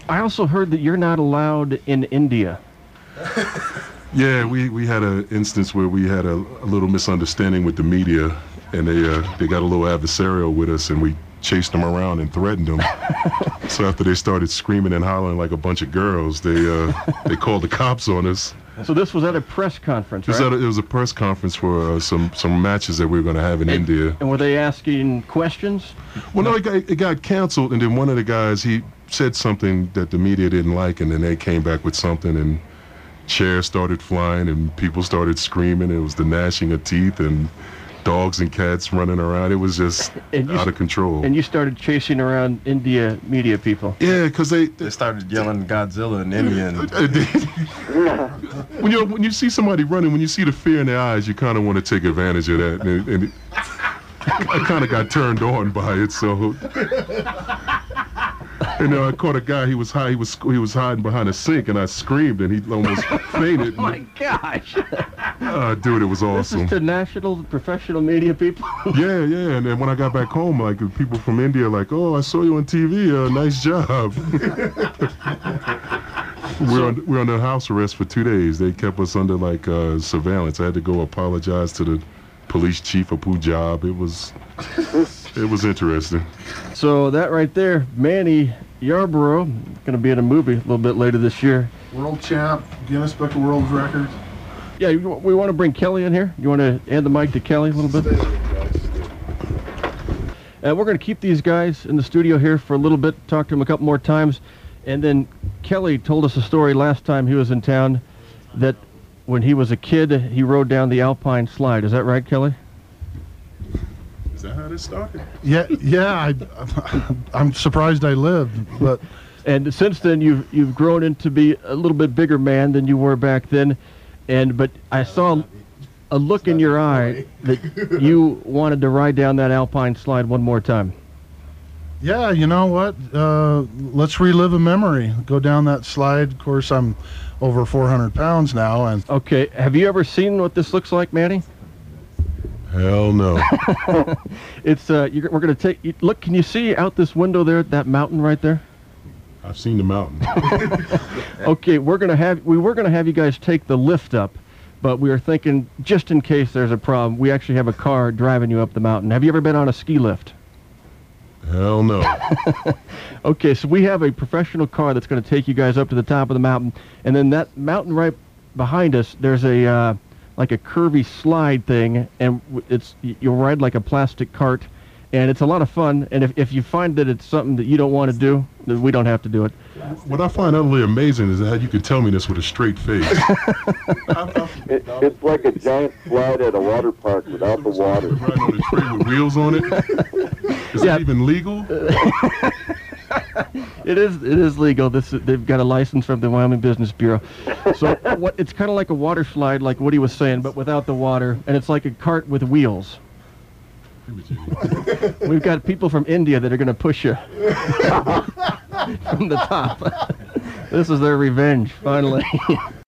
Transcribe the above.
I also heard that you're not allowed in India. Yeah, we had an instance where we had a little misunderstanding with the media, and they got a little adversarial with us, and we chased them around and threatened them. So after they started screaming and hollering like a bunch of girls, they called the cops on us. So this was at a press conference, right? It was a press conference for some matches that we were going to have in India. And were they asking questions? Well, no, it got canceled, and then one of the guys, he said something that the media didn't like, and then they came back with something, and chairs started flying, and people started screaming. It was the gnashing of teeth, and dogs and cats running around. It was just out of control. And you started chasing around India media people. Yeah, because they started yelling Godzilla in Indian. When you see somebody running, when you see the fear in their eyes, you kind of want to take advantage of that. And I kind of got turned on by it, so. And I caught a guy. He was hiding behind a sink, and I screamed, and he almost fainted. Oh my gosh! Dude, it was awesome. This is to national professional media people. Yeah. And then when I got back home, like people from India, like, "Oh, I saw you on TV. Nice job." We're under house arrest for 2 days. They kept us under like surveillance. I had to go apologize to the police chief of Punjab. It was interesting. So that right there, Manny Yarborough, going to be in a movie a little bit later this year. World champ, Guinness Book of World Records. Yeah, we want to bring Kelly in here. You want to hand the mic to Kelly a little bit? And we're going to keep these guys in the studio here for a little bit, talk to them a couple more times. And then Kelly told us a story last time he was in town that when he was a kid, he rode down the Alpine slide. Is that right, Kelly? Is that how this started? Yeah. I'm surprised I lived, but. And since then, you've grown into be a little bit bigger man than you were back then, but I saw a look in your eye that you wanted to ride down that Alpine slide one more time. Yeah, you know what? Let's relive a memory. Go down that slide. Of course, I'm over 400 pounds now, and. Okay, have you ever seen what this looks like, Manny? Hell no. It's we're going to look. Can you see out this window there, that mountain right there? I've seen the mountain. Okay, we were going to have you guys take the lift up, but we were thinking just in case there's a problem, we actually have a car driving you up the mountain. Have you ever been on a ski lift? Hell no. Okay, so we have a professional car that's going to take you guys up to the top of the mountain, and then that mountain right behind us, there's a like a curvy slide thing, and you'll ride like a plastic cart, and it's a lot of fun. And if you find that it's something that you don't want to do, then we don't have to do it. What I find utterly amazing is how you can tell me this with a straight face. It's like a giant slide at a water park without the water. Riding on a train with wheels on it. Is that even legal? It is legal. They've got a license from the Wyoming Business Bureau. So it's kind of like a water slide, like Woody was saying, but without the water, and it's like a cart with wheels. We've got people from India that are going to push you from the top. This is their revenge, finally.